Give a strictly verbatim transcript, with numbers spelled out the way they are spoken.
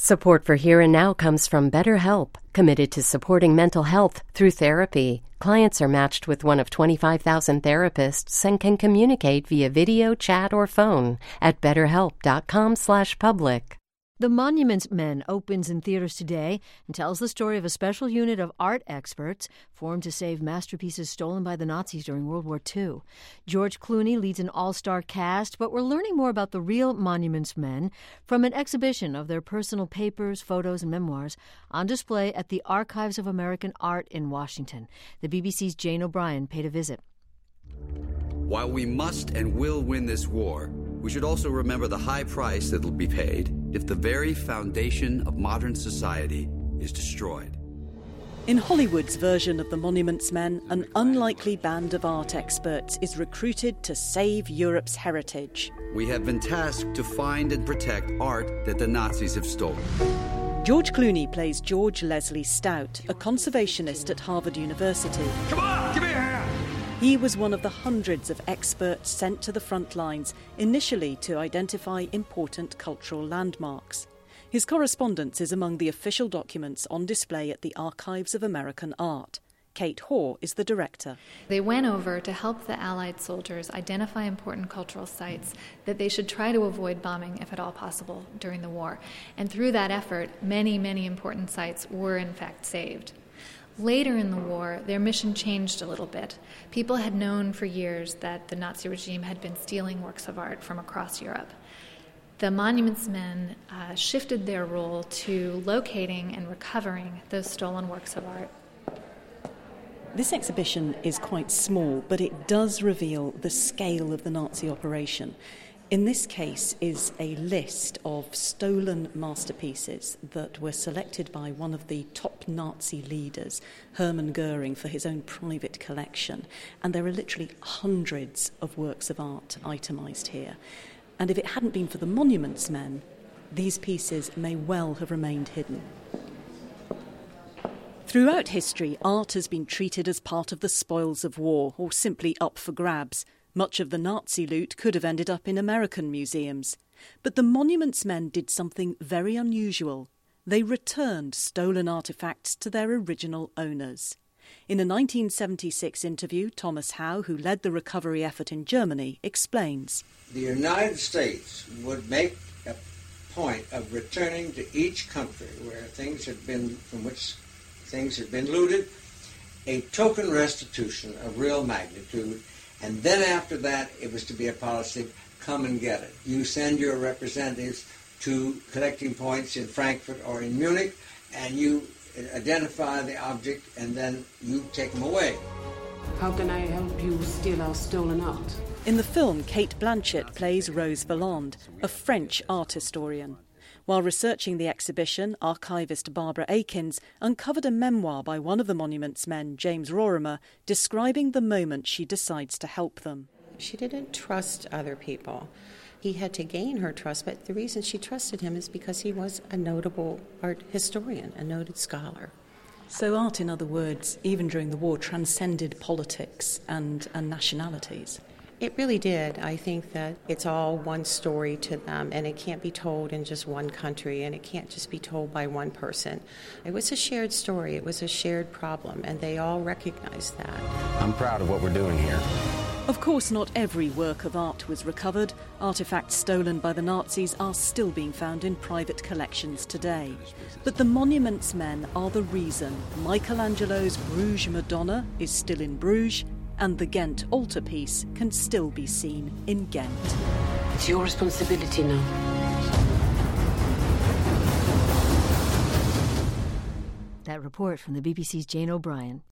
Support for Here and Now comes from BetterHelp, committed to supporting mental health through therapy. Clients are matched with one of twenty-five thousand therapists and can communicate via video, chat, or phone at betterhelp.com slash public. The Monuments Men opens in theaters today and tells the story of a special unit of art experts formed to save masterpieces stolen by the Nazis during World War Two. George Clooney leads an all-star cast, but we're learning more about the real Monuments Men from an exhibition of their personal papers, photos, and memoirs on display at the Archives of American Art in Washington. The B B C's Jane O'Brien paid a visit. While we must and will win this war, we should also remember the high price that will be paid if the very foundation of modern society is destroyed. In Hollywood's version of the Monuments Men, an unlikely band of art experts is recruited to save Europe's heritage. We have been tasked to find and protect art that the Nazis have stolen. George Clooney plays George Leslie Stout, a conservationist at Harvard University. Come on, give me a hand! He was one of the hundreds of experts sent to the front lines, initially to identify important cultural landmarks. His correspondence is among the official documents on display at the Archives of American Art. Kate Hoare is the director. They went over to help the Allied soldiers identify important cultural sites that they should try to avoid bombing, if at all possible, during the war. And through that effort, many, many important sites were in fact saved. Later in the war, their mission changed a little bit. People had known for years that the Nazi regime had been stealing works of art from across Europe. The Monuments Men uh, shifted their role to locating and recovering those stolen works of art. This exhibition is quite small, but it does reveal the scale of the Nazi operation. In this case is a list of stolen masterpieces that were selected by one of the top Nazi leaders, Hermann Goering, for his own private collection. And there are literally hundreds of works of art itemised here. And if it hadn't been for the Monuments Men, these pieces may well have remained hidden. Throughout history, art has been treated as part of the spoils of war, or simply up for grabs. Much of the Nazi loot could have ended up in American museums. But the Monuments Men did something very unusual. They returned stolen artefacts to their original owners. In a nineteen seventy-six interview, Thomas Howe, who led the recovery effort in Germany, explains. The United States would make a point of returning to each country where things had been, from which things had been looted, a token restitution of real magnitude. And then after that, it was to be a policy, come and get it. You send your representatives to collecting points in Frankfurt or in Munich, and you identify the object, and then you take them away. How can I help you steal our stolen art? In the film, Kate Blanchett plays Rose Valland, a French art historian. While researching the exhibition, archivist Barbara Akins uncovered a memoir by one of the Monuments Men, James Rorimer, describing the moment she decides to help them. She didn't trust other people. He had to gain her trust, but the reason she trusted him is because he was a notable art historian, a noted scholar. So art, in other words, even during the war, transcended politics and, and nationalities? It really did. I think that it's all one story to them, and it can't be told in just one country, and it can't just be told by one person. It was a shared story. It was a shared problem, and they all recognized that. I'm proud of what we're doing here. Of course, not every work of art was recovered. Artefacts stolen by the Nazis are still being found in private collections today. But the Monuments Men are the reason Michelangelo's Bruges Madonna is still in Bruges, and the Ghent altarpiece can still be seen in Ghent. It's your responsibility now. That report from the B B C's Jane O'Brien.